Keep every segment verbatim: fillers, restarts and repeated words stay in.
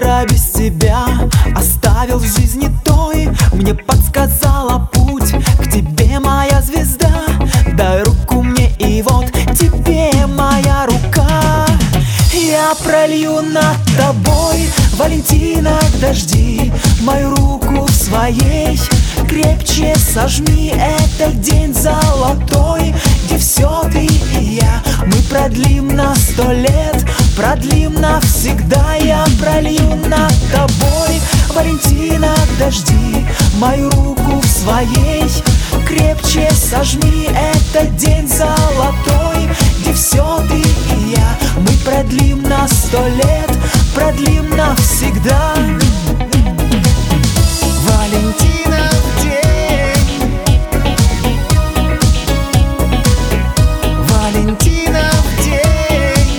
мира без тебя оставил в жизни той. Мне подсказала путь к тебе моя звезда. Дай руку мне, и вот тебе моя рука. Я пролью над тобой, Валентина, дожди. Мою руку в своей крепче сожми. Этот день золотой, где все ты и я. Мы продлим на сто лет, продлим навсегда. Я пролью над тобой, Валентина, дожди. Мою руку в своей крепче сожми. Этот день золотой, где все ты и я. Мы продлим на сто лет, продлим навсегда. Валентина в день, Валентина в день.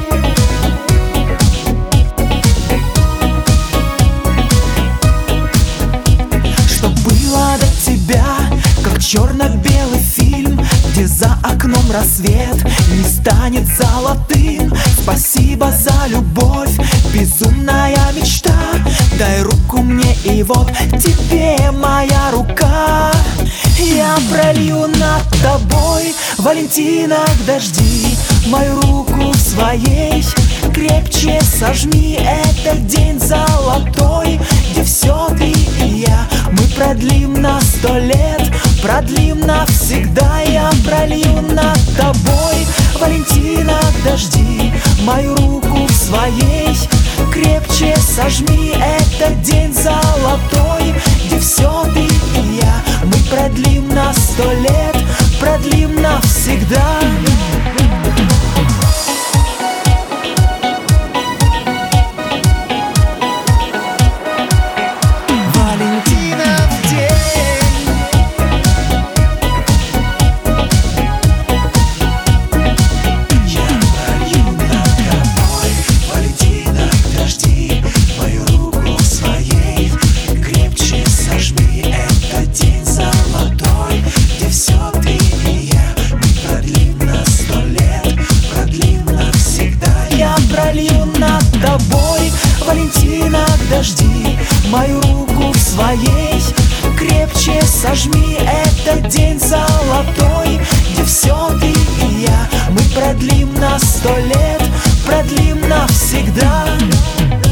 Что было до тебя, как черно-белый фильм, где за окном рассвет не станет золотым. Спасибо за любовь, безумная мечта. Дай руку мне, и вот тебе моя рука. Я пролью над тобой, Валентина, дожди. Мою руку в своей крепче сожми. Этот день золотой, где все ты и я. Мы продлим на сто лет, продлим навсегда. Я пролью над тобой, Валентина, дожди. Мою руку в своей крепче сожми. Этот день золотой, где все ты и я. Мы продлим на сто лет, продлим навсегда. Пролью над тобой, Валентина, дожди. Мою руку в своей крепче сожми. Этот день золотой, где все ты и я. Мы продлим на сто лет, продлим навсегда.